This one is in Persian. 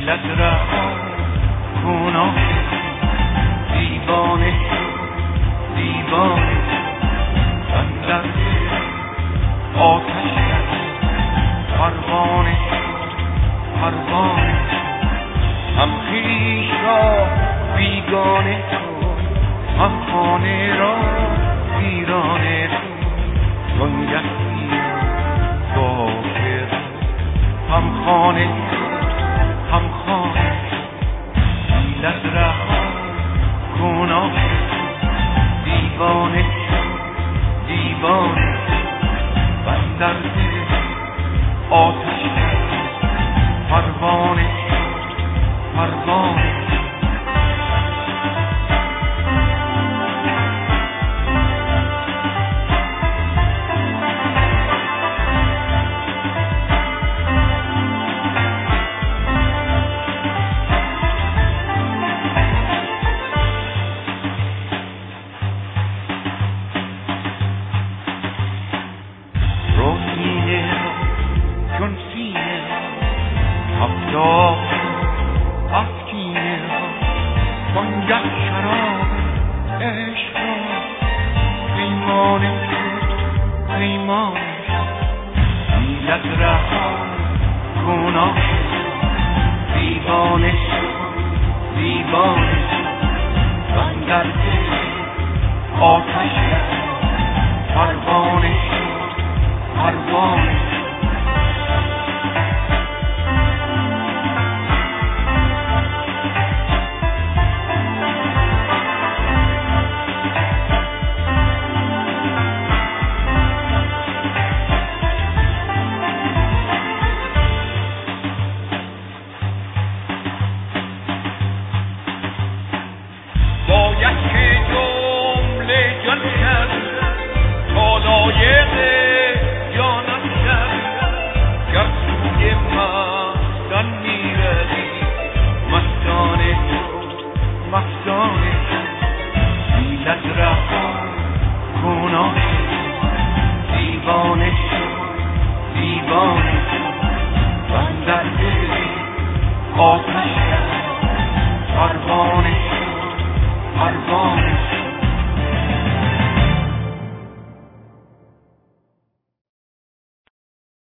حیلت رها گناه دیوانه دیوانه بندر آتش پروانه پروانه هم خویش را بیگانه تو هم خانه را ویرانه تو وانگه باکر هم خانه هم خانه حیلت رها گناه دیوانه دیوانه بندر آتش پروانه پروانه افکینه وانگه شراب عشق را پیمانه پیمانه حیلت رها گناه دیوانه دیوانه بندر آتش پروانه پروانه مستانه حیلت رها گناه دیوانه دیوانه بندر آتش